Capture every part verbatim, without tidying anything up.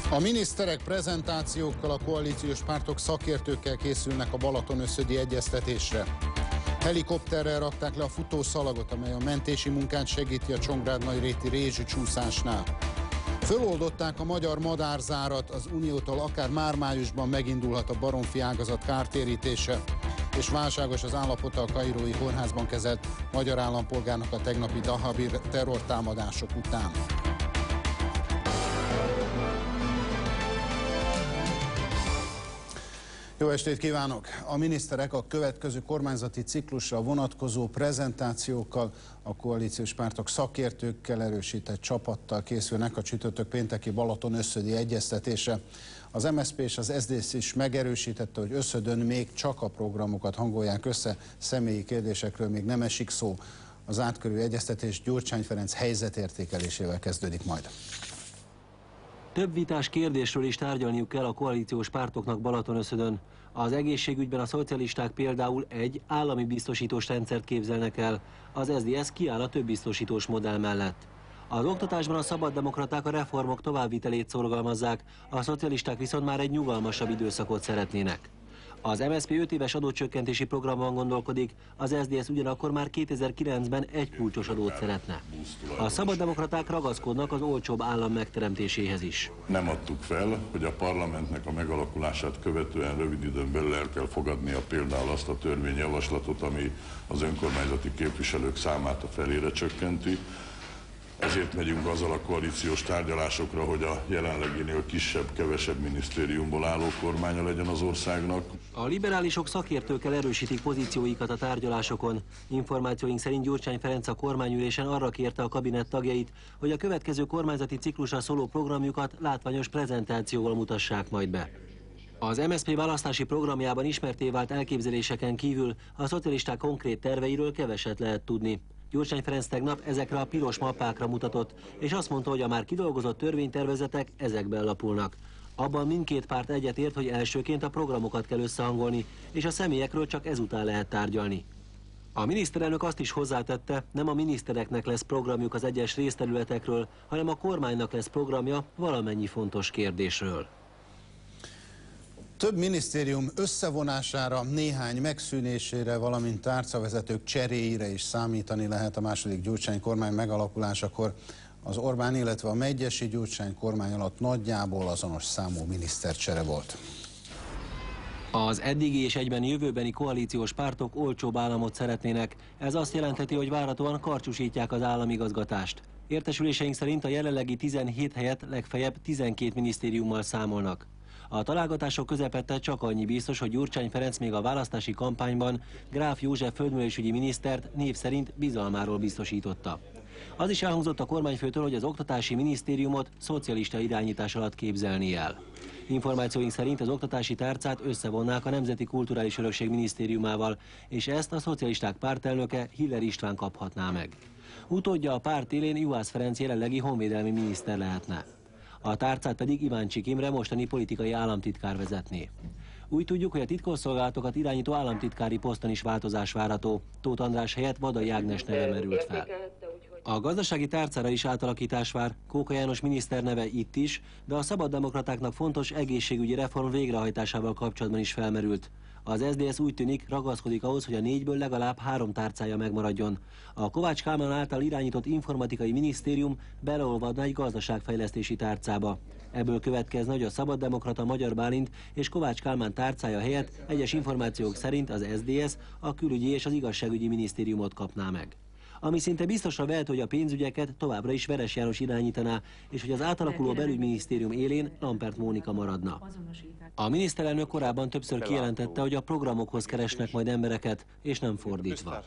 A miniszterek prezentációkkal, a koalíciós pártok szakértőkkel készülnek a Balatonösszödi egyeztetésre. Helikopterrel rakták le a futószalagot, amely a mentési munkát segíti a Csongrád-Nagyréti Rézsű csúszásnál. Föloldották a magyar madárzárat, az Uniótól akár már májusban megindulhat a baromfi ágazat kártérítése, és válságos az állapota a kairói kórházban kezelt magyar állampolgárnak a tegnapi Dahabir terrortámadások után. Jó estét kívánok! A miniszterek a következő kormányzati ciklusra vonatkozó prezentációkkal, a koalíciós pártok szakértőkkel, erősített csapattal készülnek a csütörtök pénteki Balatonösszödi egyeztetésre. Az em es zé pé és az es zé dé es is megerősítette, hogy Összödön még csak a programokat hangolják össze, személyi kérdésekről még nem esik szó. Az átkörű egyeztetés Gyurcsány Ferenc helyzetértékelésével kezdődik majd. Több vitás kérdésről is tárgyalniuk kell a koalíciós pártoknak Balatonösszödön. Az egészségügyben a szocialisták például egy állami biztosítós rendszert képzelnek el, az es zé dé es kiáll a több biztosítós modell mellett. Az oktatásban a szabaddemokraták a reformok továbbvitelét szorgalmazzák, a szocialisták viszont már egy nyugalmasabb időszakot szeretnének. Az em es zé pé öt éves adócsökkentési programban gondolkodik, az es zé dé es ugyanakkor már kétezer-kilencben egy kulcsos adót szeretne. A szabaddemokraták ragaszkodnak az olcsóbb állam megteremtéséhez is. Nem adtuk fel, hogy a parlamentnek a megalakulását követően rövid időn belül el kell fogadnia például azt a törvényjavaslatot, ami az önkormányzati képviselők számát a felére csökkenti. Ezért megyünk azzal a koalíciós tárgyalásokra, hogy a jelenleginél kisebb, kevesebb minisztériumból álló kormánya legyen az országnak. A liberálisok szakértőkkel erősítik pozícióikat a tárgyalásokon. Információink szerint Gyurcsány Ferenc a kormányülésen arra kérte a kabinett tagjait, hogy a következő kormányzati ciklusra szóló programjukat látványos prezentációval mutassák majd be. Az em es zé pé választási programjában ismertté vált elképzeléseken kívül a szocialisták konkrét terveiről keveset lehet tudni. Gyurcsány Ferenc tegnap ezekre a piros mappákra mutatott, és azt mondta, hogy a már kidolgozott törvénytervezetek ezekben lapulnak. Abban mindkét párt egyetért, hogy elsőként a programokat kell összehangolni, és a személyekről csak ezután lehet tárgyalni. A miniszterelnök azt is hozzátette, nem a minisztereknek lesz programjuk az egyes részterületekről, hanem a kormánynak lesz programja valamennyi fontos kérdésről. Több minisztérium összevonására, néhány megszűnésére, valamint tárcavezetők cseréjére is számítani lehet a második Gyurcsány kormány megalakulásakor. Az Orbán, illetve a Medgyessy Gyurcsány kormány alatt nagyjából azonos számú minisztercsere volt. Az eddigi és egyben jövőbeni koalíciós pártok olcsóbb államot szeretnének. Ez azt jelentheti, hogy várhatóan karcsúsítják az államigazgatást. Értesüléseink szerint a jelenlegi tizenhét helyett legfeljebb tizenkét minisztériummal számolnak. A találgatások közepette csak annyi biztos, hogy Gyurcsány Ferenc még a választási kampányban Gráf József földművelésügyi minisztert név szerint bizalmáról biztosította. Az is elhangzott a kormányfőtől, hogy az oktatási minisztériumot szocialista irányítás alatt képzelni el. Információink szerint az oktatási tárcát összevonnák a Nemzeti Kulturális Örökség minisztériumával, és ezt a szocialisták pártelnöke Hiller István kaphatná meg. Utódja a párt élén Juhász Ferenc jelenlegi honvédelmi miniszter lehetne. A tárcát pedig Iváncsik Imre mostani politikai államtitkár vezetné. Úgy tudjuk, hogy a titkosszolgálatokat irányító államtitkári poszton is változás várható. Tóth András helyett Vadai Ágnes neve merült fel. A gazdasági tárcára is átalakítás vár, Kóka János miniszter neve itt is, de a szabaddemokratáknak fontos egészségügyi reform végrehajtásával kapcsolatban is felmerült. Az es zé dé es úgy tűnik, ragaszkodik ahhoz, hogy a négyből legalább három tárcája megmaradjon. A Kovács Kálmán által irányított informatikai minisztérium beleolvadna egy gazdaságfejlesztési tárcába. Ebből következne, hogy a szabaddemokrata Magyar Bálint és Kovács Kálmán tárcája helyett egyes információk szerint az es zé dé es a külügyi és az igazságügyi minisztériumot kapná meg. Ami szinte biztosra vehető, hogy a pénzügyeket továbbra is Veres János irányítaná, és hogy az átalakuló belügyminisztérium élén Lampert Mónika maradna. A miniszterelnök korábban többször kijelentette, hogy a programokhoz keresnek majd embereket, és nem fordítva.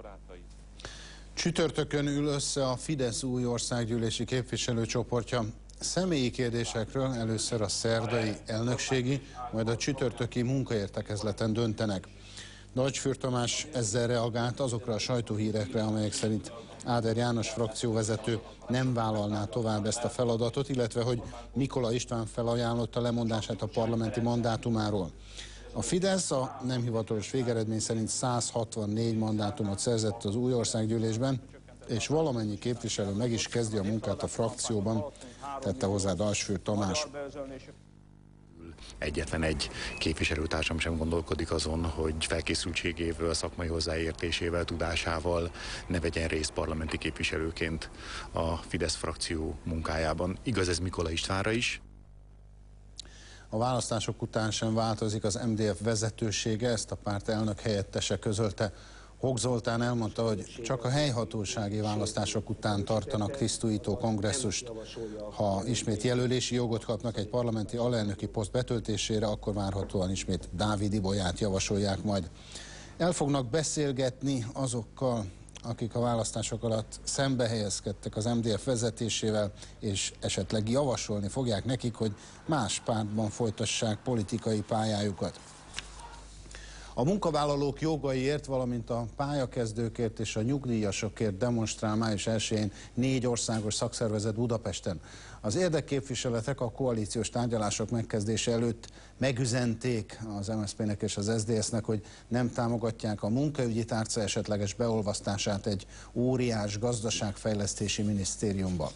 Csütörtökön ül össze a Fidesz új országgyűlési képviselőcsoportja. Személyi kérdésekről először a szerdai elnökségi, majd a csütörtöki munkaértekezleten döntenek. Nagyfürd Tamás ezzel reagált azokra a sajtóhírekre, amelyek szerint Áder János frakcióvezető nem vállalná tovább ezt a feladatot, illetve hogy Mikola István felajánlotta lemondását a parlamenti mandátumáról. A Fidesz a nem hivatalos végeredmény szerint száz hatvannégy mandátumot szerzett az új országgyűlésben, és valamennyi képviselő meg is kezdi a munkát a frakcióban, tette hozzá Dalsfő Tamás. Egyetlen egy képviselőtársam sem gondolkodik azon, hogy felkészültségével, szakmai hozzáértésével, tudásával ne vegyen részt parlamenti képviselőként a Fidesz frakció munkájában. Igaz ez Mikola Istvánra is. A választások után sem változik az em dé ef vezetősége, ezt a párt elnök helyettese közölte. Hok Zoltán elmondta, hogy csak a helyhatósági választások után tartanak tisztújító kongresszust. Ha ismét jelölési jogot kapnak egy parlamenti alelnöki poszt betöltésére, akkor várhatóan ismét Dávid Ibolyát javasolják majd. El fognak beszélgetni azokkal, akik a választások alatt szembe helyezkedtek az em dé ef vezetésével, és esetleg javasolni fogják nekik, hogy más pártban folytassák politikai pályájukat. A munkavállalók jogaiért, valamint a pályakezdőkért és a nyugdíjasokért demonstrál május elsején négy országos szakszervezet Budapesten. Az érdekképviseletek a koalíciós tárgyalások megkezdése előtt megüzenték az em es zé pének és az es zé dé es-nek, hogy nem támogatják a munkaügyi tárca esetleges beolvasztását egy óriás gazdaságfejlesztési minisztériumba.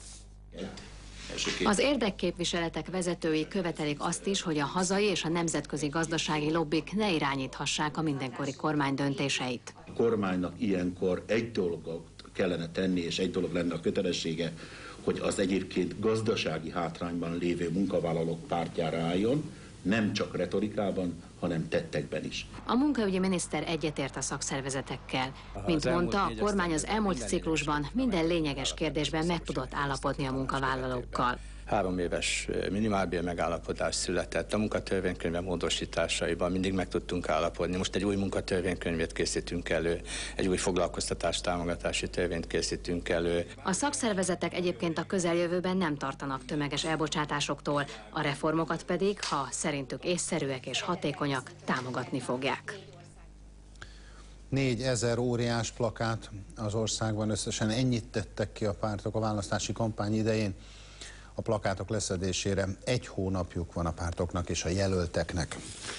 Az érdekképviseletek vezetői követelik azt is, hogy a hazai és a nemzetközi gazdasági lobbik ne irányíthassák a mindenkori kormány döntéseit. A kormánynak ilyenkor egy dolgot kellene tenni, és egy dolog lenne a kötelessége, hogy az egyébként gazdasági hátrányban lévő munkavállalók pártjára álljon, nem csak retorikában, hanem tettekben is. A munkaügyi miniszter egyetért a szakszervezetekkel. Mint mondta, a kormány az elmúlt ciklusban minden lényeges kérdésben meg tudott állapodni a munkavállalókkal. Három éves minimálbér megállapodás született. A munkatörvénykönyve módosításaiban mindig meg tudtunk állapodni. Most egy új munkatörvénykönyvet készítünk elő, egy új foglalkoztatás támogatási törvényt készítünk elő. A szakszervezetek egyébként a közeljövőben nem tartanak tömeges elbocsátásoktól, a reformokat pedig, ha szerintük észszerűek és hatékonyak, támogatni fogják. négyezer óriás plakát az országban, összesen ennyit tettek ki a pártok a választási kampány idején. A plakátok leszedésére egy hónapjuk van a pártoknak és a jelölteknek.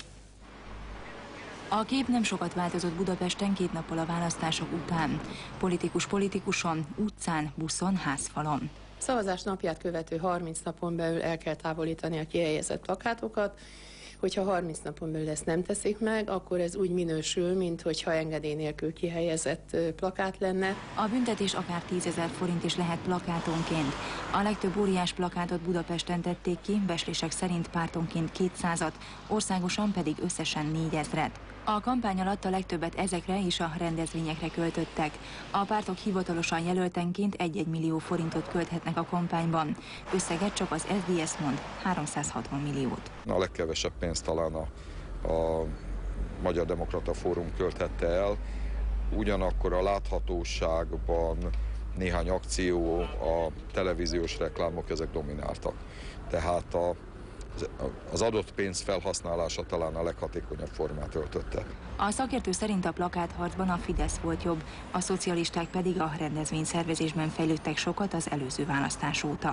A kép nem sokat változott Budapesten két nappal a választások után. Politikus politikuson, utcán, buszon, házfalon. Szavazás napját követő harminc napon belül el kell távolítani a kihelyezett plakátokat. Hogyha harminc napon belül ezt nem teszik meg, akkor ez úgy minősül, mintha engedély nélkül kihelyezett plakát lenne. A büntetés akár tízezer forint is lehet plakátonként. A legtöbb óriás plakátot Budapesten tették ki, becslések szerint pártonként kétszázat, országosan pedig összesen négyezret. A kampány alatt a legtöbbet ezekre és a rendezvényekre költöttek. A pártok hivatalosan jelöltenként egy-egy millió forintot költhetnek a kampányban. Összeget csak az es zé dé es mond háromszázhatvan milliót. A legkevesebb pénzt talán a, a Magyar Demokrata Fórum költhette el. Ugyanakkor a láthatóságban néhány akció, a televíziós reklámok, ezek domináltak. Tehát a az adott pénz felhasználása talán a leghatékonyabb formát öltötte. A szakértő szerint a plakátharcban a Fidesz volt jobb, a szocialisták pedig a rendezvényszervezésben fejlődtek sokat az előző választás óta.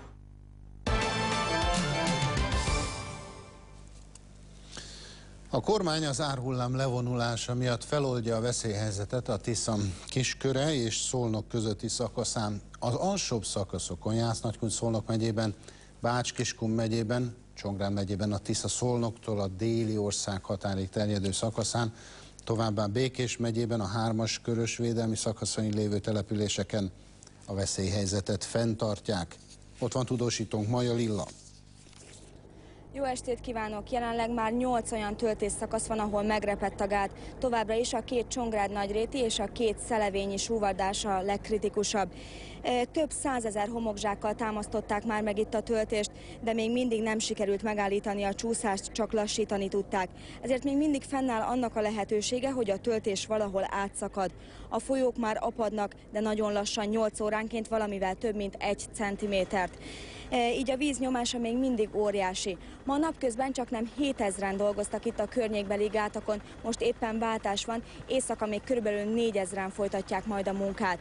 A kormány az árhullám levonulása miatt feloldja a veszélyhelyzetet a Tisza Kisköre és Szolnok közötti szakaszán. Az alsóbb szakaszokon, Jász-Nagykun-Szolnok megyében, Bács-Kiskun megyében, Csongrád megyében a Tisza Szolnoktól a déli ország határig terjedő szakaszán, továbbá Békés megyében a hármas körös védelmi szakaszain lévő településeken a veszélyhelyzetet fenntartják. Ott van tudósítónk Maja Lilla. Jó estét kívánok! Jelenleg már nyolc olyan töltésszakasz van, ahol megrepett a gát. Továbbra is a két Csongrád Nagyréti és a két Szelevényi súvardás a legkritikusabb. Több százezer homokzsákkal támasztották már meg itt a töltést, de még mindig nem sikerült megállítani a csúszást, csak lassítani tudták. Ezért még mindig fennáll annak a lehetősége, hogy a töltés valahol átszakad. A folyók már apadnak, de nagyon lassan, nyolc óránként valamivel több mint egy centimétert. Így a víz nyomása még mindig óriási. Ma napközben csak nem hétezren dolgoztak itt a környékbeli gátakon, most éppen váltás van, éjszaka még körülbelül négyezren folytatják majd a munkát.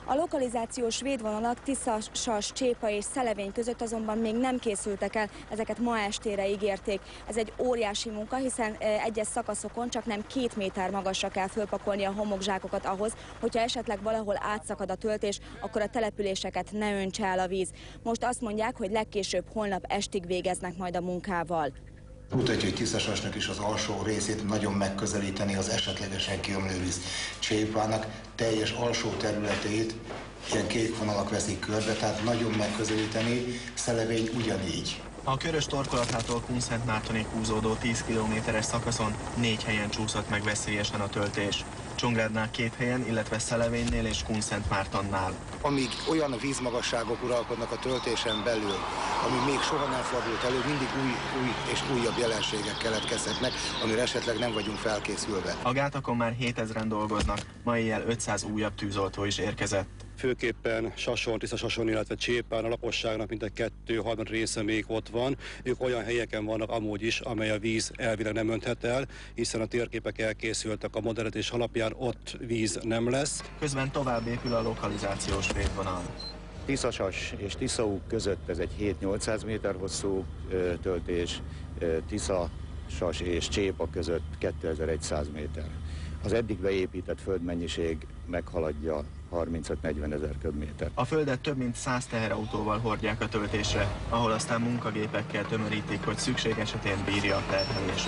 A lokalizációs védvonalak Tisza, Sas, Csépa és Szelevény között azonban még nem készültek el, ezeket ma estére ígérték. Ez egy óriási munka, hiszen egyes szakaszokon csak nem két méter magasra kell fölpakolni a homokzsákokat ahhoz, hogyha esetleg valahol átszakad a töltés, akkor a településeket ne öntse el a víz. Most azt mondják, hogy legkésőbb holnap estig végeznek majd a munkával. Mutatja, hogy Tiszasasnak is az alsó részét nagyon megközelíteni az esetlegesen kiömlő víz. Csépának teljes alsó területét ilyen kék vonalak veszik körbe, tehát nagyon megközelíteni, Szelevény ugyanígy. A Körös torkolatától Kunszentmártonig húzódó tíz kilométeres szakaszon négy helyen csúszott meg veszélyesen a töltés. Csongrádnál két helyen, illetve Szelevénynél és Kunszentmártonnál. Amíg olyan vízmagasságok uralkodnak a töltésen belül, ami még soha nem fordult elő, mindig új, új és újabb jelenségek keletkezhetnek, amire esetleg nem vagyunk felkészülve. A gátakon már hétezren dolgoznak, ma éjjel ötszáz újabb tűzoltó is érkezett. Főképpen Sason, Tiszasason, illetve Csépán a lakosságnak mintegy kettő harmad része még ott van. Ők olyan helyeken vannak amúgy is, amely a víz elvileg nem önthet el, hiszen a térképek elkészültek a modellezés alapján, ott víz nem lesz. Közben tovább épül a lokalizációs védvonal. Tiszasas és Tiszaúk között ez egy hét-nyolcszáz méter hosszú ö, töltés, ö, Tiszasas és Csépa között kétezer-száz méter. Az eddig beépített földmennyiség meghaladja harmincöt-negyven ezer köbméter. A földet több mint száz teherautóval hordják a töltésre, ahol aztán munkagépekkel tömörítik, hogy szükség esetén bírja a terhelést.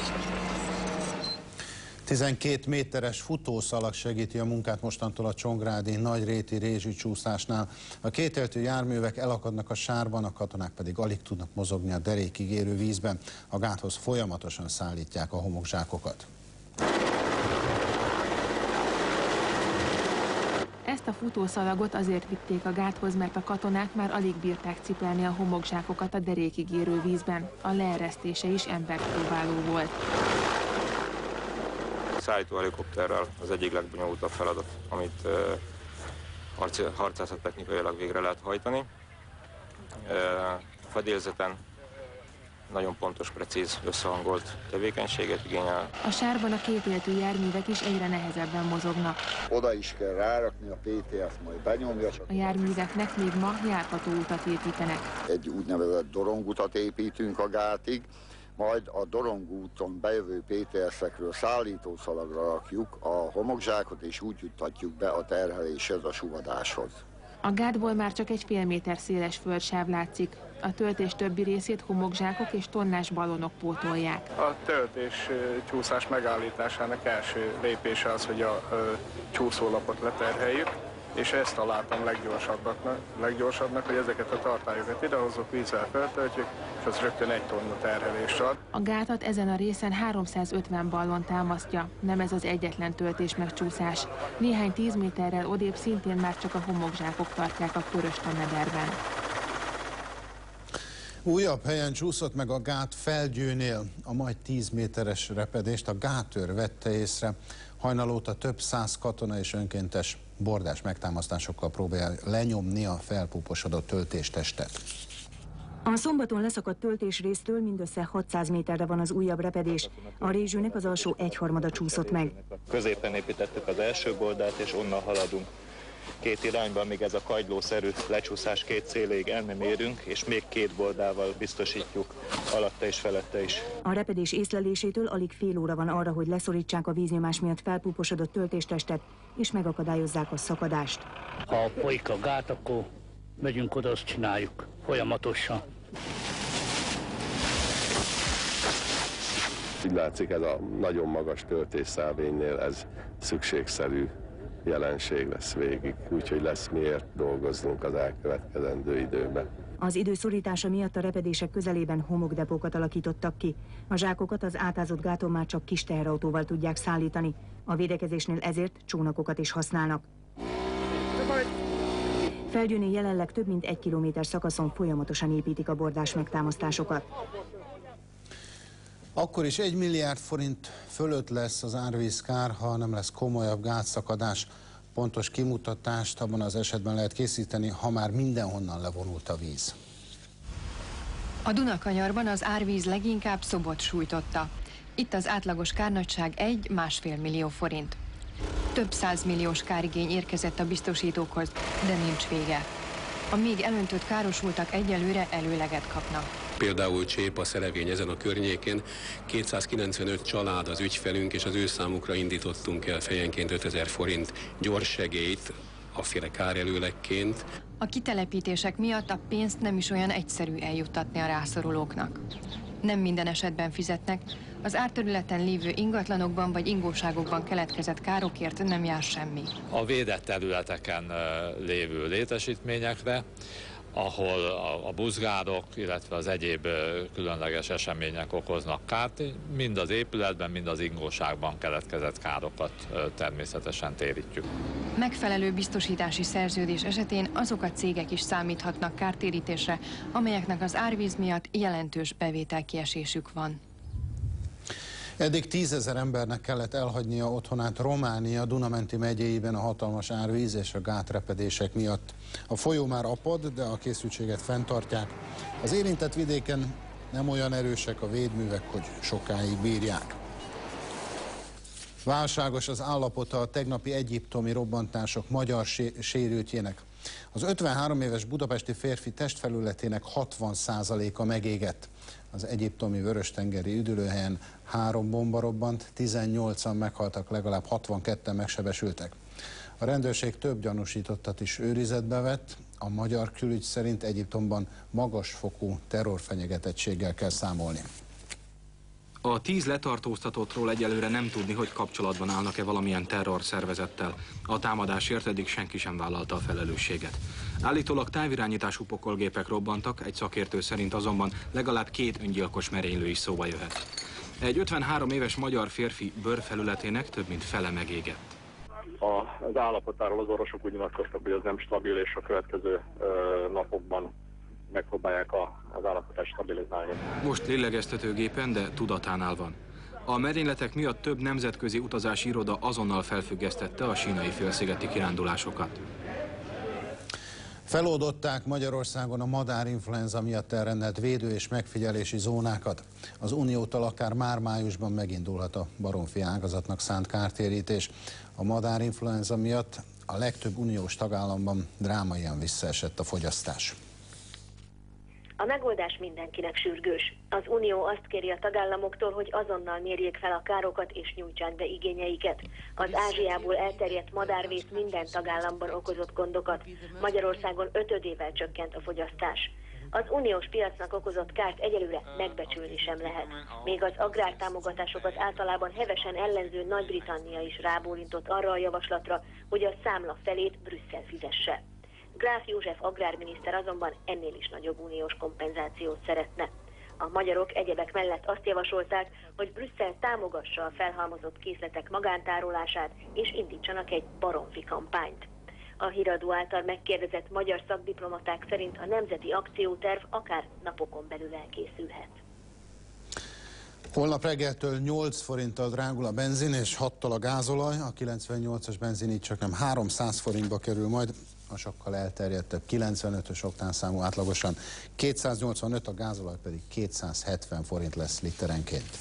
tizenkét méteres futószalag segíti a munkát mostantól a csongrádi nagyréti rézsicsúszásnál. A kétéltű járművek elakadnak a sárban, a katonák pedig alig tudnak mozogni a derékig érő vízben. A gáthoz folyamatosan szállítják a homokzsákokat. Ezt a futószalagot azért vitték a gáthoz, mert a katonák már alig bírták cipelni a homokzsákokat a derékig érő vízben. A leeresztése is emberpróbáló volt. Szállító helikopterrel az egyik legbonyolultabb feladat, amit uh, harcászat-technikailag végre lehet hajtani. Uh, fedélzeten nagyon pontos, precíz, összehangolt tevékenységet igényel. A sárban a kétéltű járművek is egyre nehezebben mozognak. Oda is kell rárakni, a pé té es majd benyomja. A járműveknek még ma járható utat építenek. Egy úgynevezett dorongutat építünk a gátig, majd a dorongúton bejövő pé té esekről szállítószalagra rakjuk a homokzsákot, és úgy juttatjuk be a terheléshez, a suvadáshoz. A gátból már csak egy fél méter széles földsáv látszik. A töltés többi részét homokzsákok és tonnás ballonok pótolják. A töltés csúszás megállításának első lépése az, hogy a csúszólapot leterheljük, és ezt találtam leggyorsabbnak, leggyorsabbnak, hogy ezeket a tartályokat idehozzuk, vízzel feltöltjük, és az rögtön egy tonna terhelést ad. A gátat ezen a részen háromszázötven ballon támasztja. Nem ez az egyetlen töltés megcsúszás. Néhány tíz méterrel odébb szintén már csak a homokzsákok tartják a köröst a mederben. Újabb helyen csúszott meg a gát Felgyőnél. A majd tíz méteres repedést a gátőr vette észre. Hajnal óta több száz katona és önkéntes bordás megtámasztásokkal próbálja lenyomni a felpúposodott töltéstestet. A szombaton leszakadt töltésrésztől mindössze hatszáz méterre van az újabb repedés. A rézsőnek az alsó egyharmada csúszott meg. Középen építettük az első bordát, és onnan haladunk két irányban, míg ez a kagylószerű lecsúszás két széléig el nem érünk, és még két bordával biztosítjuk alatta és felette is. A repedés észlelésétől alig fél óra van arra, hogy leszorítsák a víznyomás miatt felpúposodott töltéstestet, és megakadályozzák a szakadást. Ha folyik a gát, akkor megyünk oda, azt csináljuk folyamatosan. Így látszik, ez a nagyon magas töltésszelvénynél ez szükségszerű jelenség lesz végig, úgyhogy lesz miért dolgoznunk az elkövetkezendő időben. Az idő szorítása miatt a repedések közelében homokdepókat alakítottak ki. A zsákokat az átázott gáton már csak kis teherautóval tudják szállítani. A védekezésnél ezért csónakokat is használnak. Felgyőnél jelenleg több mint egy kilométer szakaszon folyamatosan építik a bordás megtámasztásokat. Akkor is egy milliárd forint fölött lesz az árvízkár, ha nem lesz komolyabb gátszakadás. Pontos kimutatást abban az esetben lehet készíteni, ha már mindenhonnan levonult a víz. A Dunakanyarban az árvíz leginkább Szobot sújtotta. Itt az átlagos kárnagyság egy-másfél millió forint. Több százmilliós kárigény érkezett a biztosítókhoz, de nincs vége. A még elöntött károsultak egyelőre előleget kapnak. Például Csép, a Szelevény ezen a környéken kétszázkilencvenöt család az ügyfelünk, és az ő számukra indítottunk el fejenként ötezer forint gyors segélyt, afféle kárelőlegként. A kitelepítések miatt a pénzt nem is olyan egyszerű eljuttatni a rászorulóknak. Nem minden esetben fizetnek, az árterületen lévő ingatlanokban vagy ingóságokban keletkezett károkért nem jár semmi. A védett területeken lévő létesítményekre, ahol a buzgárok, illetve az egyéb különleges események okoznak kárt, mind az épületben, mind az ingóságban keletkezett károkat természetesen térítjük. Megfelelő biztosítási szerződés esetén azok a cégek is számíthatnak kártérítésre, amelyeknek az árvíz miatt jelentős bevételkiesésük van. Eddig tízezer embernek kellett elhagynia otthonát Románia Duna-menti megyéiben a hatalmas árvíz és a gátrepedések miatt. A folyó már apad, de a készültséget fenntartják. Az érintett vidéken nem olyan erősek a védművek, hogy sokáig bírják. Válságos az állapota a tegnapi egyiptomi robbantások magyar sérültjének. Az ötvenhárom éves budapesti férfi testfelületének hatvan százaléka megégett. Az egyiptomi vöröstengeri üdülőhelyen három bomba robbant, tizennyolcan meghaltak, legalább hatvanketten megsebesültek. A rendőrség több gyanúsítottat is őrizetbe vett. A magyar külügy szerint Egyiptomban magasfokú terrorfenyegetettséggel kell számolni. A tíz letartóztatottról egyelőre nem tudni, hogy kapcsolatban állnak-e valamilyen terrorszervezettel. A támadásért eddig senki sem vállalta a felelősséget. Állítólag távirányítású pokolgépek robbantak, egy szakértő szerint azonban legalább két öngyilkos merénylő is szóba jöhet. Egy ötvenhárom éves magyar férfi bőrfelületének több mint fele megégett. Az állapotáról az orvosok úgy nyilatkoztak, hogy az nem stabil, és a következő ö, napokban megpróbálják a, az állapotát stabilizálni. Most lélegeztetőgépen, de tudatánál van. A merényletek miatt több nemzetközi utazási iroda azonnal felfüggesztette a sínai félszigeti kirándulásokat. Feloldották Magyarországon a madárinfluenza miatt elrendelt védő- és megfigyelési zónákat. Az Uniótól akár már májusban megindulhat a baromfi ágazatnak szánt kártérítés. A madárinfluenza miatt a legtöbb uniós tagállamban drámaian visszaesett a fogyasztás. A megoldás mindenkinek sürgős. Az Unió azt kéri a tagállamoktól, hogy azonnal mérjék fel a károkat és nyújtsák be igényeiket. Az Ázsiából elterjedt madárvész minden tagállamban okozott gondokat. Magyarországon ötödével csökkent a fogyasztás. Az uniós piacnak okozott kárt egyelőre megbecsülni sem lehet. Még az agrártámogatásokat általában hevesen ellenző Nagy-Britannia is rábólintott arra a javaslatra, hogy a számla felét Brüsszel fizesse. Gráf József agrárminiszter azonban ennél is nagyobb uniós kompenzációt szeretne. A magyarok egyebek mellett azt javasolták, hogy Brüsszel támogassa a felhalmozott készletek magántárolását, és indítsanak egy baromfi kampányt. A híradó által megkérdezett magyar szakdiplomaták szerint a nemzeti akcióterv akár napokon belül elkészülhet. Holnap reggeltől nyolc forinttal drágul a benzin és hattal a gázolaj, a kilencvennyolcas benzin így csak nem háromszáz forintba kerül majd, a sokkal elterjedtebb kilencvenötös oktánszámú átlagosan kétszáznyolcvanöt, a gázolaj pedig kétszázhetven forint lesz literenként.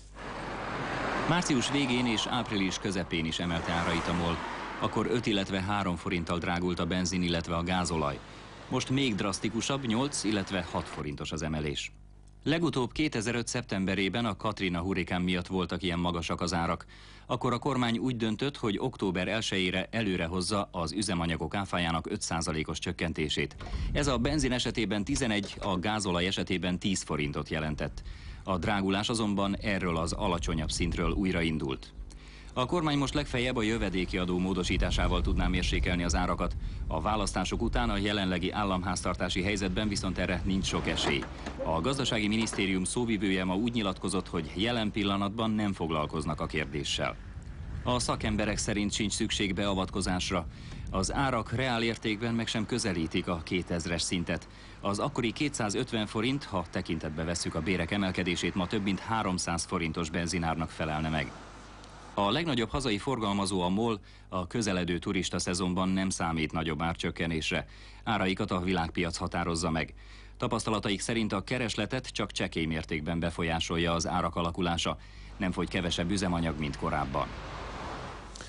Március végén és április közepén is emelte árait a MOL. Akkor öt, illetve három forinttal drágult a benzin, illetve a gázolaj. Most még drasztikusabb, nyolc, illetve hat forintos az emelés. Legutóbb kétezer-öt szeptemberében a Katrina hurrikán miatt voltak ilyen magasak az árak. Akkor a kormány úgy döntött, hogy október elsejére előrehozza az üzemanyagok áfájának öt százalékos csökkentését. Ez a benzin esetében tizenegy, a gázolaj esetében tíz forintot jelentett. A drágulás azonban erről az alacsonyabb szintről újraindult. A kormány most legfeljebb a jövedéki adó módosításával tudná mérsékelni az árakat. A választások után a jelenlegi államháztartási helyzetben viszont erre nincs sok esély. A gazdasági minisztérium szóvivője ma úgy nyilatkozott, hogy jelen pillanatban nem foglalkoznak a kérdéssel. A szakemberek szerint sincs szükség beavatkozásra. Az árak reál értékben meg sem közelítik a kétezres szintet. Az akkori kétszázötven forint, ha tekintetbe vesszük a bérek emelkedését, ma több mint háromszáz forintos benzinárnak felelne meg. A legnagyobb hazai forgalmazó a MOL, a közeledő turista szezonban nem számít nagyobb árcsökkenésre. Áraikat a világpiac határozza meg. Tapasztalataik szerint a keresletet csak csekély mértékben befolyásolja az árak alakulása. Nem fogy kevesebb üzemanyag, mint korábban.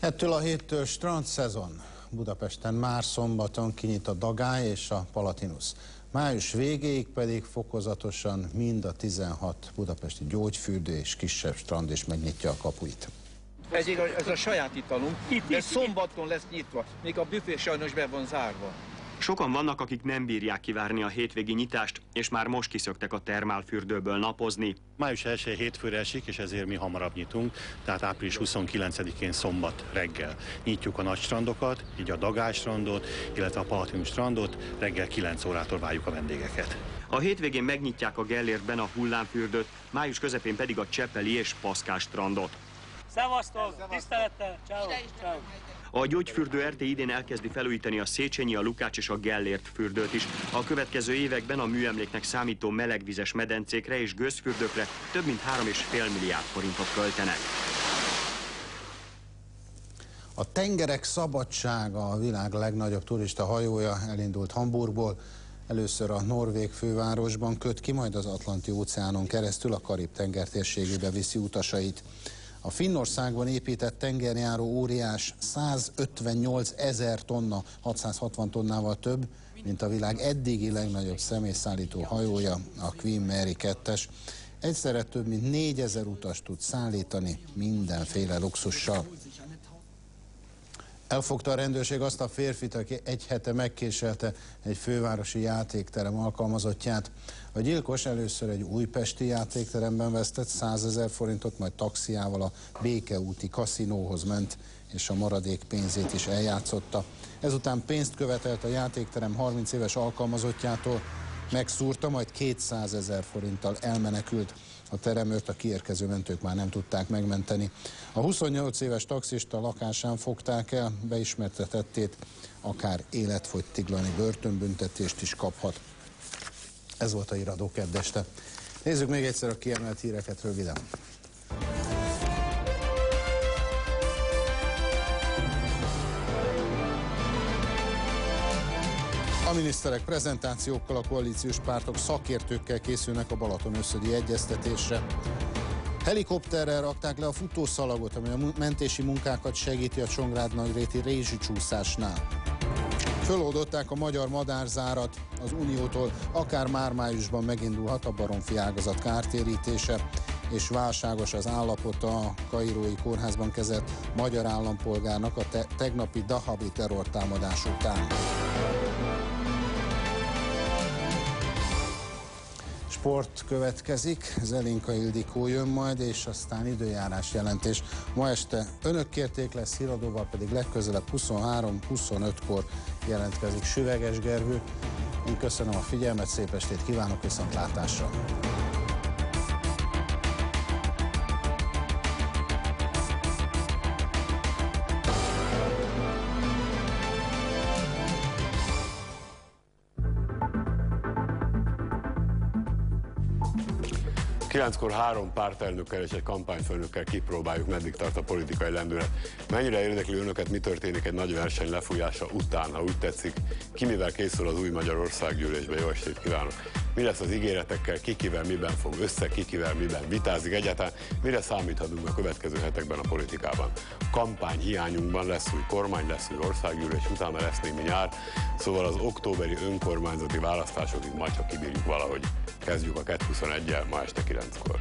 Ettől a héttől strandszezon. Budapesten már szombaton kinyit a Dagály és a Palatinus. Május végéig pedig fokozatosan mind a tizenhat budapesti gyógyfürdő és kisebb strand is megnyitja a kapuit. Ez, ez a saját italunk, de szombaton lesz nyitva, még a büfé sajnos be van zárva. Sokan vannak, akik nem bírják kivárni a hétvégi nyitást, és már most kiszöktek a termálfürdőből napozni. Május elsején hétfőre esik, és ezért mi hamarabb nyitunk, tehát április huszonkilencedikén szombat reggel nyitjuk a nagy strandokat, így a Dagály strandot, illetve a Palatinus strandot, reggel kilenc órától várjuk a vendégeket. A hétvégén megnyitják a Gellértben a hullámfürdőt, május közepén pedig a Csepeli és Paszkás strandot. Szevasztok, tisztelettel, ciao, ciao. A gyógyfürdő er té idén elkezdi felújítani a Széchenyi, a Lukács és a Gellért fürdőt is. A következő években a műemléknek számító melegvizes medencékre és gőzfürdőkre több mint három és fél milliárd forintot költenek. A Tengerek Szabadsága, a világ legnagyobb turista hajója elindult Hamburgból. Először a norvég fővárosban köt ki, majd az Atlanti-óceánon keresztül a Karib-tenger térségébe viszi utasait. A Finnországban épített tengerjáró óriás százötvennyolc ezer tonna, hatszázhatvan tonnával több, mint a világ eddigi legnagyobb személyszállító hajója, a Queen Mary kettes. Egyszerre több mint négyezer utast tud szállítani mindenféle luxussal. Elfogta a rendőrség azt a férfit, aki egy hete megkéselte egy fővárosi játékterem alkalmazottját. A gyilkos először egy újpesti játékteremben vesztett százezer forintot, majd taxiával a Békeúti kaszinóhoz ment, és a maradék pénzét is eljátszotta. Ezután pénzt követelt a játékterem harminc éves alkalmazottjától, megszúrta, majd kétszázezer forinttal elmenekült. A teremőrt a kiérkező mentők már nem tudták megmenteni. A huszonnyolc éves taxista lakásán fogták el, beismerte tettét, akár életfogytiglani börtönbüntetést is kaphat. Ez volt a Híradó kedd este. Nézzük még egyszer a kiemelt híreket röviden. A miniszterek prezentációkkal, a koalíciós pártok szakértőkkel készülnek a Balaton-összödi egyeztetésre. Helikopterrel rakták le a futószalagot, amely a mentési munkákat segíti a Csongrád-Nagyréti rézsicsúszásnál. Föloldották a magyar madárzárat, az Uniótól akár már májusban megindulhat a baromfi ágazat kártérítése, és válságos az állapota a kairói kórházban kezelt magyar állampolgárnak a te tegnapi dahabi terrortámadás után. Sport következik, Zelinka Ildikó jön majd, és aztán időjárás jelentés. Ma este önök kérték, lesz Híradóval, pedig legközelebb huszonhárom huszonötkor jelentkezik Süveges Gergő. Én köszönöm a figyelmet, szép estét kívánok, viszontlátásra! Kilenckor három pártelnökkel és egy kampányfőnökkel kipróbáljuk, meddig tart a politikai lendület. Mennyire érdekli önöket, mi történik egy nagy verseny lefújása után, ha úgy tetszik, ki mivel készül az új Magyarországgyűlésbe. Jó estét kívánok! Mi lesz az ígéretekkel, ki kivel miben fog össze, ki kivel miben vitázik egyáltalán, mire számíthatunk a következő hetekben a politikában. Kampány hiányunkban lesz új kormány, lesz új országgyűlés, utána lesz némi nyár, szóval az októberi önkormányzati választásokig majd, ha kibírjuk valahogy. Kezdjük a kettő huszonegyel ma este kilenckor.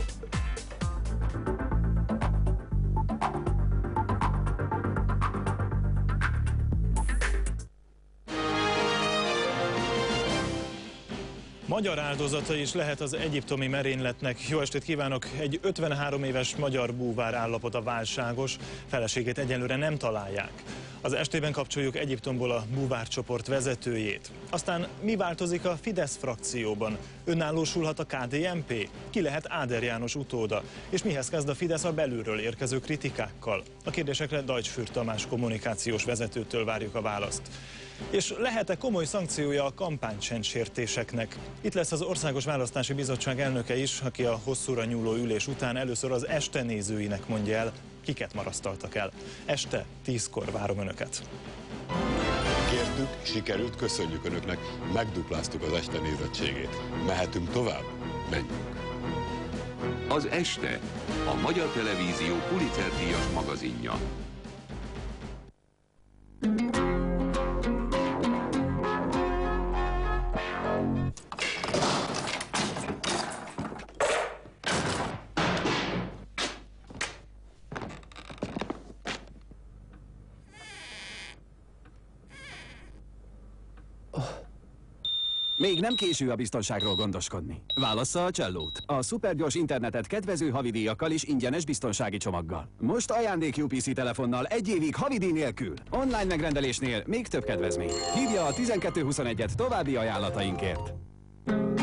Magyar áldozata is lehet az egyiptomi merényletnek. Jó estét kívánok! Egy ötvenhárom éves magyar búvár állapota válságos, feleségét egyelőre nem találják. Az estében kapcsoljuk Egyiptomból a búvárcsoport vezetőjét. Aztán mi változik a Fidesz frakcióban? Önállósulhat a ká dé en pé? Ki lehet Áder János utóda? És mihez kezd a Fidesz a belülről érkező kritikákkal? A kérdésekre Deutsch Tamás kommunikációs vezetőtől várjuk a választ. És lehet-e komoly szankciója a kampánycsendsértéseknek? Itt lesz az Országos Választási Bizottság elnöke is, aki a hosszúra nyúló ülés után először az este nézőinek mondja el, kiket marasztaltak el. Este tízkor várom önöket. Kértük, sikerült, köszönjük önöknek, megdupláztuk az este nézettségét. Mehetünk tovább? Menjünk! Az Este, a Magyar Televízió Pulitzer-díjas magazinja. Még nem késő a biztonságról gondoskodni. Válassza a Csellót. A szupergyors internetet kedvező havidíjakkal és ingyenes biztonsági csomaggal. Most ajándék U P C telefonnal egy évig havidíj nélkül. Online megrendelésnél még több kedvezmény. Hívja a tizenkettő huszonegyet további ajánlatainkért.